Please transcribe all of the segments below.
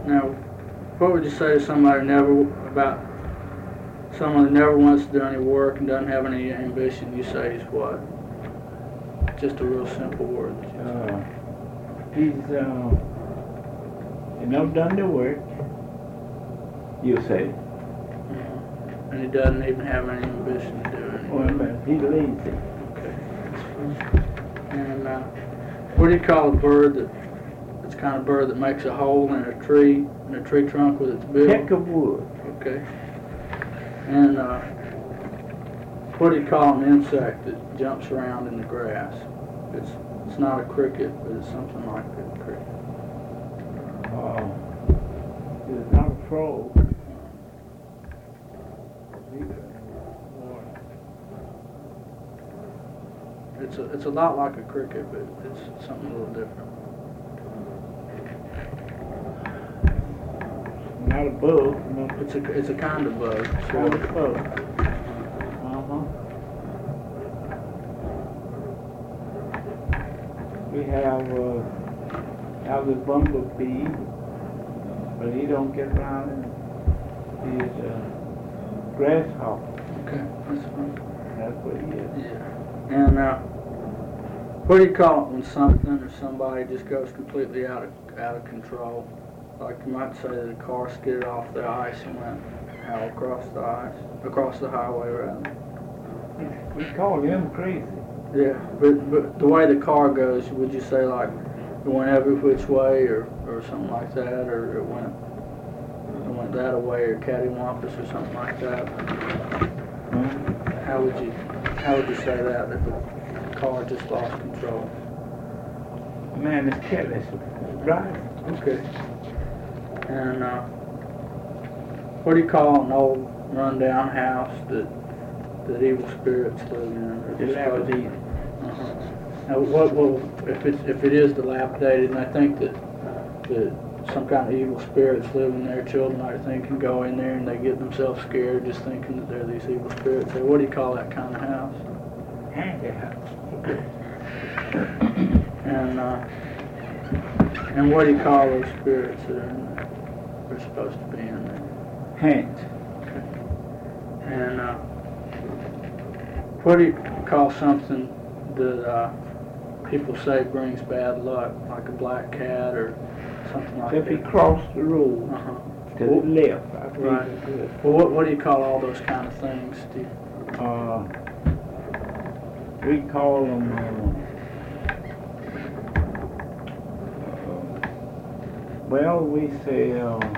Now, what would you say to somebody someone that never wants to do any work and doesn't have any ambition? You say he's what? Just a real simple word. He's done the work. You say. And he doesn't even have any ambition to do anything. Well, he's lazy. Okay. And what do you call a bird that's kind of bird that makes a hole in a tree trunk with its bill? Peck of wood. Okay. And what do you call an insect that jumps around in the grass? It's not a cricket, but it's something like a cricket. It's not a frog. It's a lot like a cricket, but it's something a little different. Not a bug. No. It's a kind of bug. Kind of bug. We have the bumblebee, but he don't get around and he's a grasshopper. Okay, that's fine. That's what he is. Yeah. And what do you call it when something or somebody just goes completely out of control? Like you might say that a car skidded off the ice and went across the highway rather. We call him crazy. Yeah, but the way the car goes, would you say like it went every which way or something like that, or it went that way or cattywampus or something like that? How would you say that if the car just lost control? Man is careless driving. Okay. And what do you call an old run-down house that evil spirits live in? Dilapidated. Now, what if it is dilapidated, and I think that some kind of evil spirits live in there, children I think can go in there and they get themselves scared just thinking that they're these evil spirits. So what do you call that kind of house? Haunted house. And what do you call those spirits that are in there? They're supposed to be in there. Hands. Okay. And what do you call something that people say brings bad luck, like a black cat or something like that? If he crossed the road to the left, I think right. it's good. Well, what do you call all those kind of things, Steve? We call them we say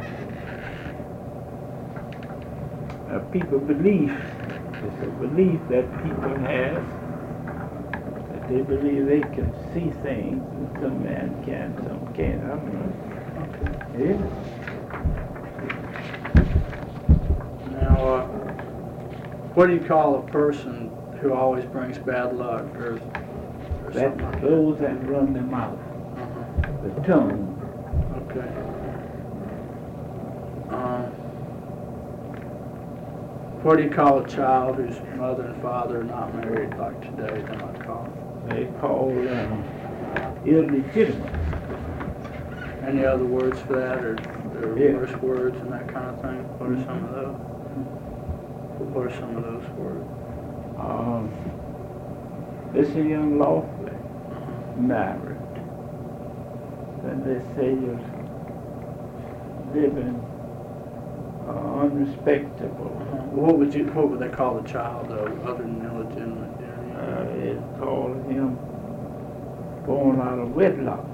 people belief. It's a belief that people have that they believe they can see things, and some man can, some can't. I don't know. Okay. Yeah. Now, what do you call a person who always brings bad luck, or that those that run their mouth, the tongue. Okay. What do you call a child whose mother and father are not married, like today? They might call them. They call illegitimate. Any other words for that, or worse words and that kind of thing? What are some of those? What are some of those words? This is unlawfully married. Then they say you're living unrespectable. What would they call the child though, other than illegitimate? They call him born out of wedlock.